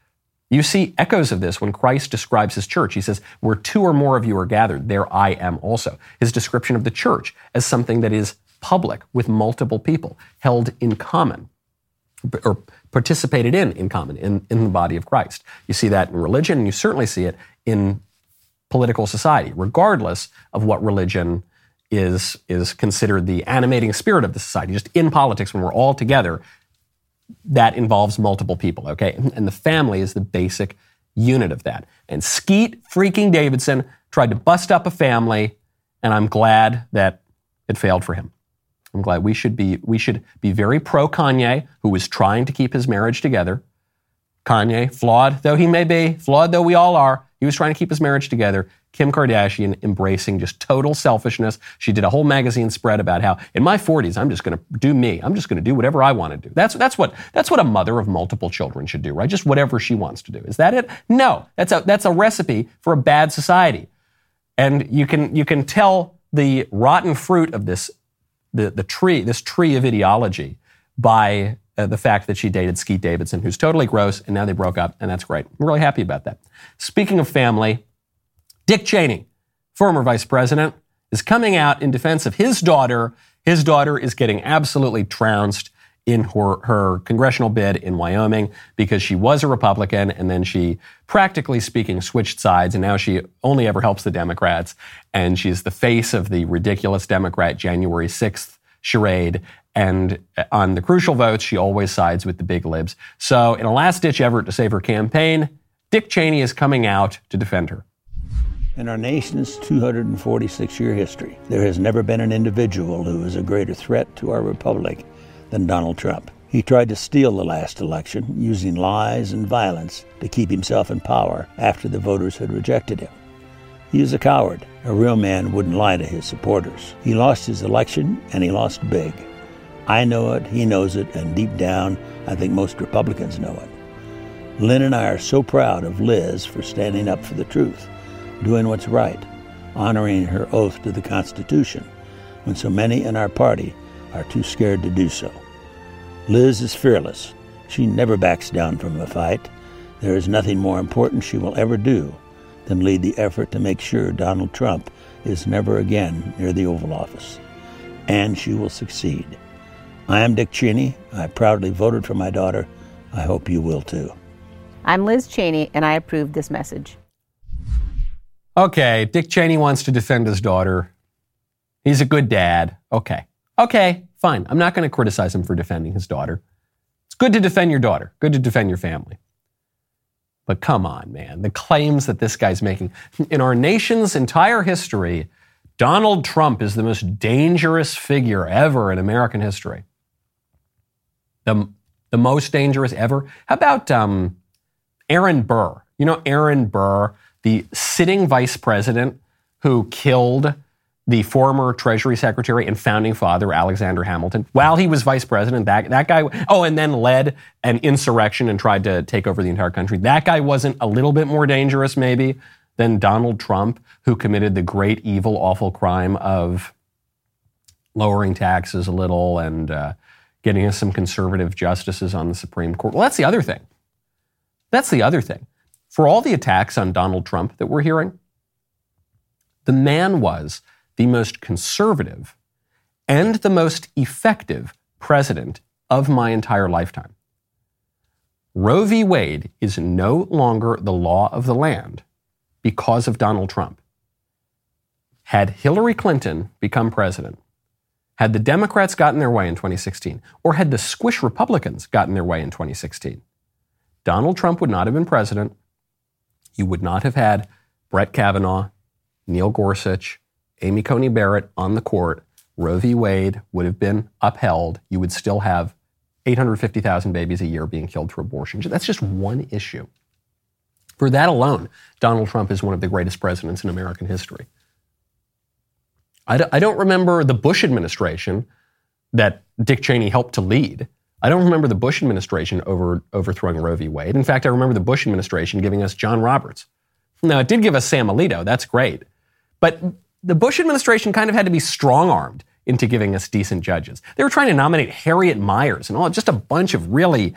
You see echoes of this when Christ describes his church. He says, where two or more of you are gathered, there I am also. His description of the church as something that is public with multiple people held in common or participated in common in the body of Christ. You see that in religion, and you certainly see it in political society, regardless of what religion is considered the animating spirit of the society. Just in politics, when we're all together, that involves multiple people, okay? And the family is the basic unit of that. And Skeet freaking Davidson tried to bust up a family, and I'm glad that it failed for him. I'm glad we should be very pro Kanye, who was trying to keep his marriage together. Kanye, flawed though he may be, flawed though we all are, He was trying to keep his marriage together. Kim Kardashian embracing just total selfishness. She did a whole magazine spread about how in my 40s, I'm just going to do me. I'm just going to do whatever I want to do. That's what a mother of multiple children should do, right? Just whatever she wants to do. Is that it? No, that's a recipe for a bad society. And you can tell the rotten fruit of this tree of ideology by the fact that she dated Skeet Davidson, who's totally gross, and now they broke up, and that's great. I'm really happy about that. Speaking of family, Dick Cheney, former vice president, is coming out in defense of his daughter. His daughter is getting absolutely trounced in her congressional bid in Wyoming because she was a Republican, and then she, practically speaking, switched sides, and now she only ever helps the Democrats, and she's the face of the ridiculous Democrat January 6th charade. And on the crucial votes, she always sides with the big libs. So in a last-ditch effort to save her campaign, Dick Cheney is coming out to defend her. In our nation's 246-year history, there has never been an individual who is a greater threat to our republic than Donald Trump. He tried to steal the last election using lies and violence to keep himself in power after the voters had rejected him. He is a coward. A real man wouldn't lie to his supporters. He lost his election, and he lost big. I know it, he knows it, and deep down, I think most Republicans know it. Lynn and I are so proud of Liz for standing up for the truth, doing what's right, honoring her oath to the Constitution, when so many in our party are too scared to do so. Liz is fearless. She never backs down from a fight. There is nothing more important she will ever do than lead the effort to make sure Donald Trump is never again near the Oval Office. And she will succeed. I am Dick Cheney. I proudly voted for my daughter. I hope you will too. I'm Liz Cheney, and I approve this message. Okay, Dick Cheney wants to defend his daughter. He's a good dad. Okay, fine. I'm not going to criticize him for defending his daughter. It's good to defend your daughter. Good to defend your family. But come on, man. The claims that this guy's making. In our nation's entire history, Donald Trump is the most dangerous figure ever in American history. The most dangerous ever. How about Aaron Burr? You know Aaron Burr, the sitting vice president who killed the former Treasury Secretary and founding father, Alexander Hamilton, while he was vice president. That guy, and then led an insurrection and tried to take over the entire country. That guy wasn't a little bit more dangerous, maybe, than Donald Trump, who committed the great, evil, awful crime of lowering taxes a little and getting us some conservative justices on the Supreme Court. Well, that's the other thing. For all the attacks on Donald Trump that we're hearing, the man was the most conservative and the most effective president of my entire lifetime. Roe v. Wade is no longer the law of the land because of Donald Trump. Had Hillary Clinton become president, had the Democrats gotten their way in 2016, or had the squish Republicans gotten their way in 2016, Donald Trump would not have been president. You would not have had Brett Kavanaugh, Neil Gorsuch, Amy Coney Barrett on the court. Roe v. Wade would have been upheld. You would still have 850,000 babies a year being killed through abortion. That's just one issue. For that alone, Donald Trump is one of the greatest presidents in American history. I don't remember the Bush administration that Dick Cheney helped to lead. I don't remember the Bush administration overthrowing Roe v. Wade. In fact, I remember the Bush administration giving us John Roberts. Now, it did give us Sam Alito. That's great. But the Bush administration kind of had to be strong-armed into giving us decent judges. They were trying to nominate Harriet Miers and all, just a bunch of really...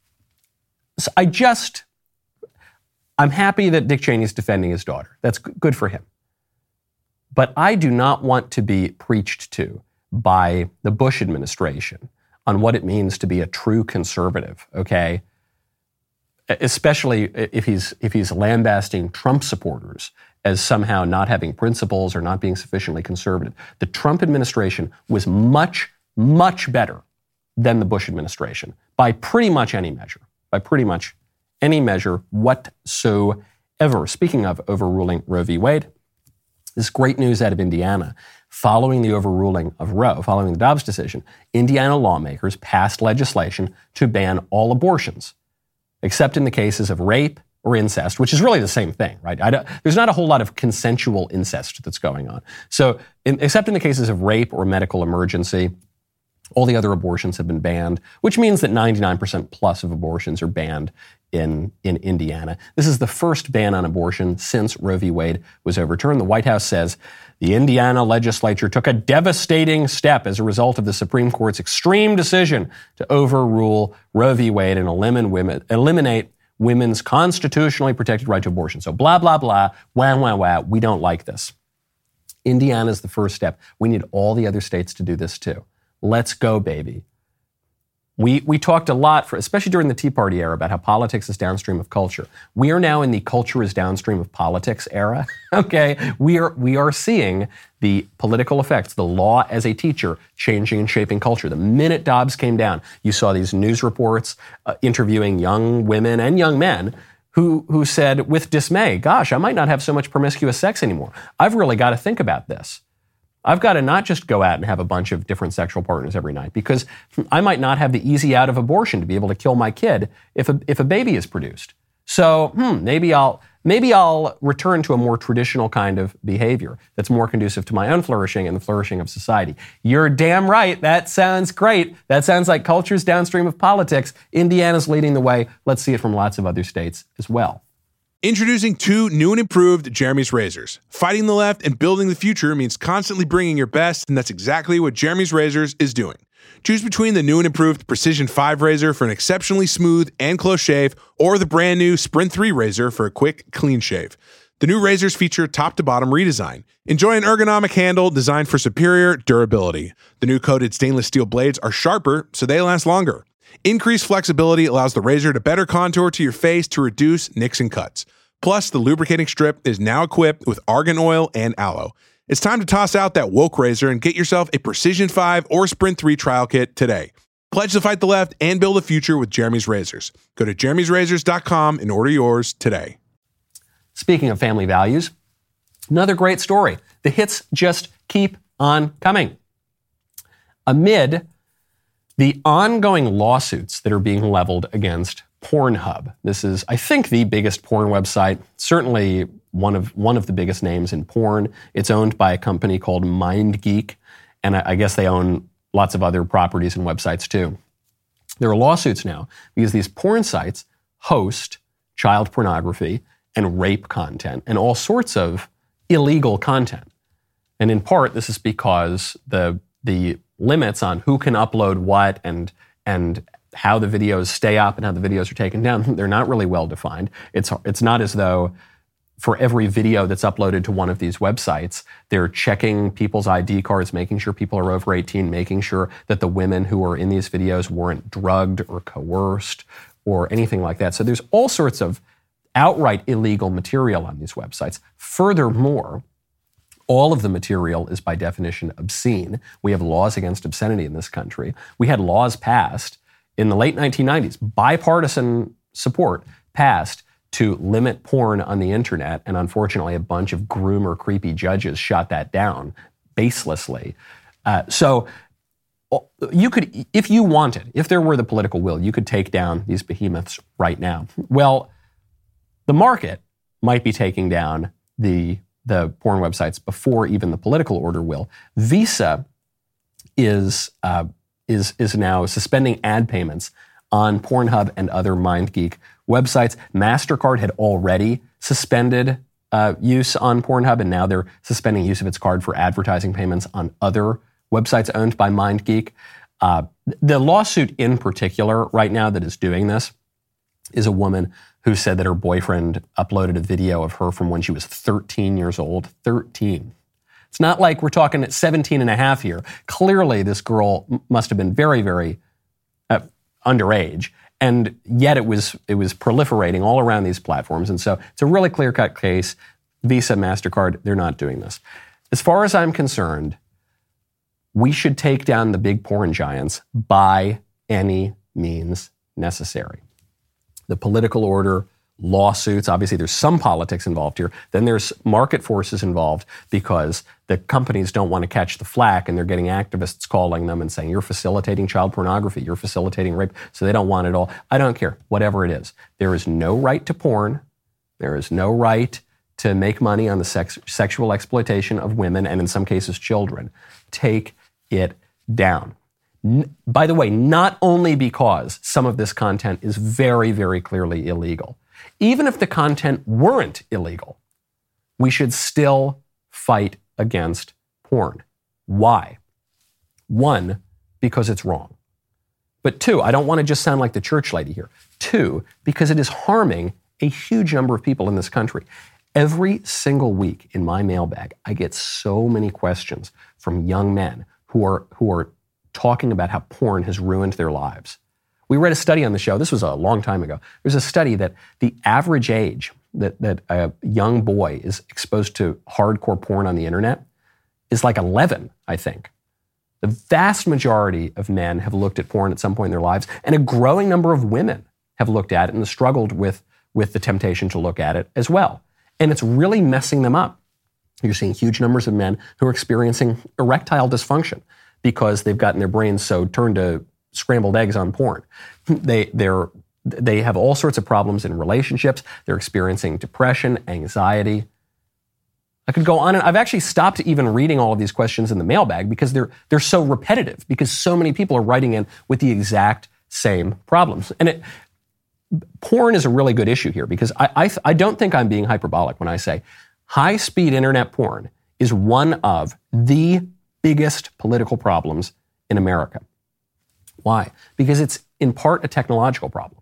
I'm happy that Dick Cheney's defending his daughter. That's good for him. But I do not want to be preached to by the Bush administration on what it means to be a true conservative, okay? Especially if he's lambasting Trump supporters as somehow not having principles or not being sufficiently conservative. The Trump administration was much, much better than the Bush administration by pretty much any measure. Whatsoever. Speaking of overruling Roe v. Wade, this great news out of Indiana. Following the overruling of Roe, following the Dobbs decision, Indiana lawmakers passed legislation to ban all abortions, except in the cases of rape or incest, which is really the same thing, right? There's not a whole lot of consensual incest that's going on. So, except in the cases of rape or medical emergency, all the other abortions have been banned, which means that 99% plus of abortions are banned in Indiana. This is the first ban on abortion since Roe v. Wade was overturned. The White House says the Indiana legislature took a devastating step as a result of the Supreme Court's extreme decision to overrule Roe v. Wade and eliminate women's constitutionally protected right to abortion. So blah, blah, blah, wah, wah, wah. We don't like this. Indiana's the first step. We need all the other states to do this too. Let's go, baby. We talked a lot, especially during the Tea Party era, about how politics is downstream of culture. We are now in the culture is downstream of politics era. Okay, we are seeing the political effects, the law as a teacher changing and shaping culture. The minute Dobbs came down, you saw these news reports interviewing young women and young men who said with dismay, "Gosh, I might not have so much promiscuous sex anymore. I've really got to think about this. I've got to not just go out and have a bunch of different sexual partners every night because I might not have the easy out of abortion to be able to kill my kid if a baby is produced. So maybe I'll return to a more traditional kind of behavior that's more conducive to my own flourishing and the flourishing of society." You're damn right. That sounds great. That sounds like culture's downstream of politics. Indiana's leading the way. Let's see it from lots of other states as well. Introducing 2 new and improved Jeremy's razors. Fighting the left and building the future means constantly bringing your best, and that's exactly what Jeremy's Razors is doing. Choose between the new and improved Precision 5 razor for an exceptionally smooth and close shave, or the brand new Sprint 3 razor for a quick, clean shave. The new razors feature top-to-bottom redesign. Enjoy an ergonomic handle designed for superior durability. The new coated stainless steel blades are sharper, so they last longer. Increased flexibility allows the razor to better contour to your face to reduce nicks and cuts. Plus, the lubricating strip is now equipped with argan oil and aloe. It's time to toss out that woke razor and get yourself a Precision 5 or Sprint 3 trial kit today. Pledge to fight the left and build a future with Jeremy's Razors. Go to jeremy'srazors.com and order yours today. Speaking of family values, another great story. The hits just keep on coming. Amid the ongoing lawsuits that are being leveled against Pornhub. This is, I think, the biggest porn website, certainly one of the biggest names in porn. It's owned by a company called MindGeek, and I guess they own lots of other properties and websites too. There are lawsuits now because these porn sites host child pornography and rape content and all sorts of illegal content. And in part, this is because the limits on who can upload what and how the videos stay up and how the videos are taken down, they're not really well defined. It's not as though for every video that's uploaded to one of these websites, they're checking people's ID cards, making sure people are over 18, making sure that the women who are in these videos weren't drugged or coerced or anything like that. So there's all sorts of outright illegal material on these websites. Furthermore, all of the material is by definition obscene. We have laws against obscenity in this country. We had laws passed in the late 1990s, bipartisan support passed to limit porn on the internet, and unfortunately a bunch of groomer, creepy judges shot that down baselessly. So you could, if you wanted, if there were the political will, you could take down these behemoths right now. Well, the market might be taking down the porn websites before even the political order will. Visa is now suspending ad payments on Pornhub and other MindGeek websites. MasterCard had already suspended use on Pornhub, and now they're suspending use of its card for advertising payments on other websites owned by MindGeek. The lawsuit in particular right now that is doing this is a woman who said that her boyfriend uploaded a video of her from when she was 13 years old. 13. It's not like we're talking at 17 and a half here. Clearly, this girl must have been very, very underage, and yet it was proliferating all around these platforms. And so it's a really clear-cut case. Visa, MasterCard, they're not doing this. As far as I'm concerned, we should take down the big porn giants by any means necessary. The political order, lawsuits, obviously there's some politics involved here. Then there's market forces involved because the companies don't want to catch the flack and they're getting activists calling them and saying, you're facilitating child pornography, you're facilitating rape, so they don't want it all. I don't care, whatever it is. There is no right to porn There is no right to make money on the sexual exploitation of women and in some cases children. Take it down. By the way, not only because some of this content is very, very clearly illegal. Even if the content weren't illegal, we should still fight against porn. Why? One, because it's wrong. But two, I don't want to just sound like the church lady here. Two, because it is harming a huge number of people in this country. Every single week in my mailbag, I get so many questions from young men who are talking about how porn has ruined their lives. We read a study on the show, this was a long time ago. There's a study that the average age that a young boy is exposed to hardcore porn on the internet is like 11, I think. The vast majority of men have looked at porn at some point in their lives, and a growing number of women have looked at it and struggled with the temptation to look at it as well. And it's really messing them up. You're seeing huge numbers of men who are experiencing erectile dysfunction because they've gotten their brains so turned to scrambled eggs on porn. They have all sorts of problems in relationships. They're experiencing depression, anxiety. I could go on, and I've actually stopped even reading all of these questions in the mailbag because they're so repetitive, because so many people are writing in with the exact same problems. And porn is a really good issue here because I don't think I'm being hyperbolic when I say high-speed internet porn is one of the biggest political problems in America. Why? Because it's in part a technological problem.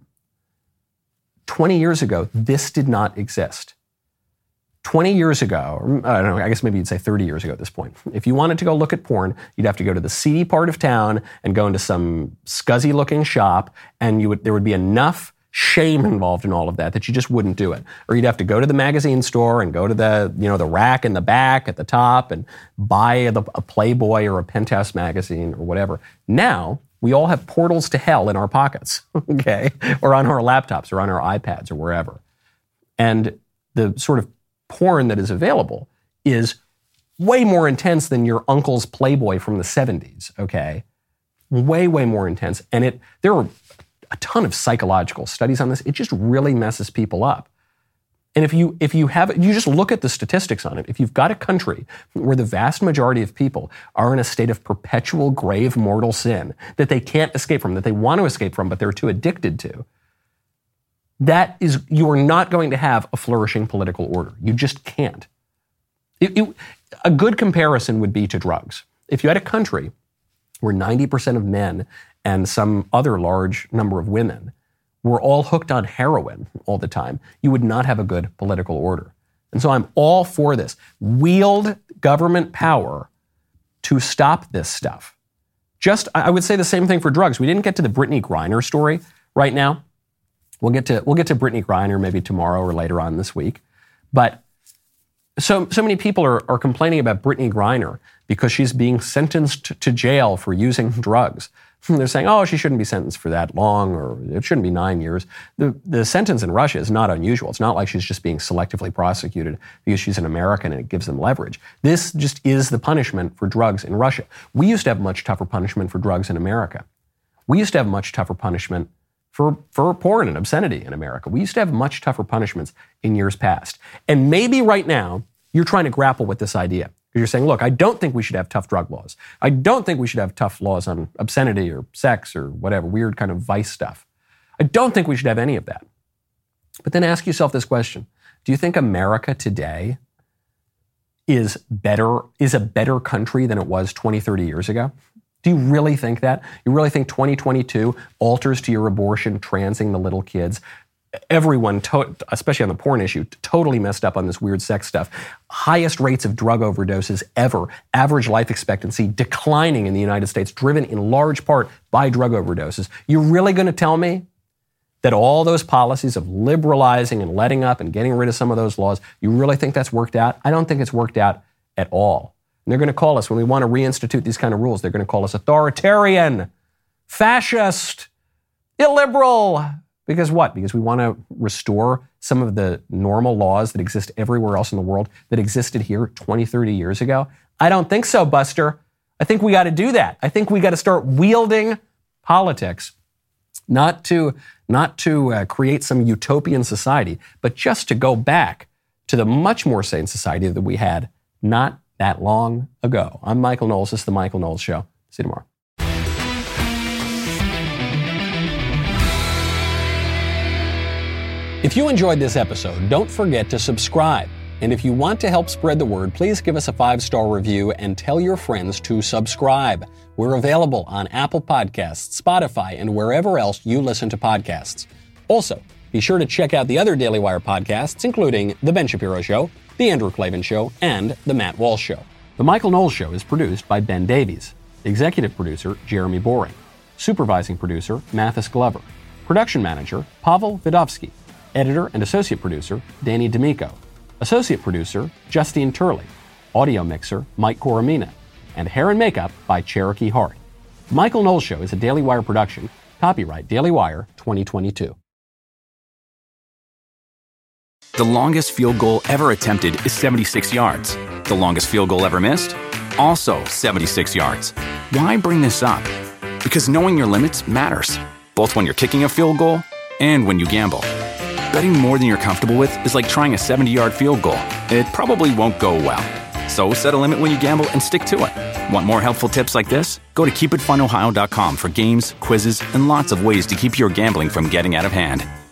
20 years ago, this did not exist. 20 years ago, or I don't know, I guess maybe you'd say 30 years ago at this point, if you wanted to go look at porn, you'd have to go to the seedy part of town and go into some scuzzy-looking shop, and there would be enough shame involved in all of that you just wouldn't do it. Or you'd have to go to the magazine store and go to the rack in the back at the top and buy a Playboy or a Penthouse magazine or whatever. Now, we all have portals to hell in our pockets, okay? Or on our laptops or on our iPads or wherever. And the sort of porn that is available is way more intense than your uncle's Playboy from the 70s, okay? Way, way more intense. And there are a ton of psychological studies on this. It just really messes people up. And if you just look at the statistics on it, if you've got a country where the vast majority of people are in a state of perpetual grave mortal sin that they can't escape from, that they want to escape from, but they're too addicted to, you are not going to have a flourishing political order. You just can't. A good comparison would be to drugs. If you had a country where 90% of men and some other large number of women were all hooked on heroin all the time, you would not have a good political order. And so I'm all for this. Wield government power to stop this stuff. I would say the same thing for drugs. We didn't get to the Brittany Griner story right now. We'll get to Brittany Griner maybe tomorrow or later on this week. But so many people are complaining about Brittany Griner because she's being sentenced to jail for using drugs. They're saying, oh, she shouldn't be sentenced for that long, or it shouldn't be 9 years. The sentence in Russia is not unusual. It's not like she's just being selectively prosecuted because she's an American and it gives them leverage. This just is the punishment for drugs in Russia. We used to have much tougher punishment for drugs in America. We used to have much tougher punishment for porn and obscenity in America. We used to have much tougher punishments in years past. And maybe right now, you're trying to grapple with this idea. You're saying, look, I don't think we should have tough drug laws. I don't think we should have tough laws on obscenity or sex or whatever, weird kind of vice stuff. I don't think we should have any of that. But then ask yourself this question. Do you think America today is a better country than it was 20, 30 years ago? Do you really think that? You really think 2022 alters to your abortion, transing the little kids? Everyone, especially on the porn issue, totally messed up on this weird sex stuff. Highest rates of drug overdoses ever. Average life expectancy declining in the United States, driven in large part by drug overdoses. You're really going to tell me that all those policies of liberalizing and letting up and getting rid of some of those laws, you really think that's worked out? I don't think it's worked out at all. And they're going to call us, when we want to reinstitute these kind of rules, they're going to call us authoritarian, fascist, illiberal. Because what? Because we want to restore some of the normal laws that exist everywhere else in the world that existed here 20, 30 years ago? I don't think so, Buster. I think we got to do that. I think we got to start wielding politics Not to create some utopian society, but just to go back to the much more sane society that we had not that long ago. I'm Michael Knowles. This is The Michael Knowles Show. See you tomorrow. If you enjoyed this episode, don't forget to subscribe. And if you want to help spread the word, please give us a 5-star review and tell your friends to subscribe. We're available on Apple Podcasts, Spotify, and wherever else you listen to podcasts. Also, be sure to check out the other Daily Wire podcasts, including The Ben Shapiro Show, The Andrew Klavan Show, and The Matt Walsh Show. The Michael Knowles Show is produced by Ben Davies. Executive producer, Jeremy Boring. Supervising producer, Mathis Glover. Production manager, Pavel Vidovsky. Editor and associate producer, Danny D'Amico. Associate producer, Justine Turley. Audio mixer, Mike Coromina. And hair and makeup by Cherokee Hart. The Michael Knowles Show is a Daily Wire production. Copyright Daily Wire 2022. The longest field goal ever attempted is 76 yards. The longest field goal ever missed? Also 76 yards. Why bring this up? Because knowing your limits matters, both when you're kicking a field goal and when you gamble. Betting more than you're comfortable with is like trying a 70-yard field goal. It probably won't go well. So set a limit when you gamble and stick to it. Want more helpful tips like this? Go to keepitfunohio.com for games, quizzes, and lots of ways to keep your gambling from getting out of hand.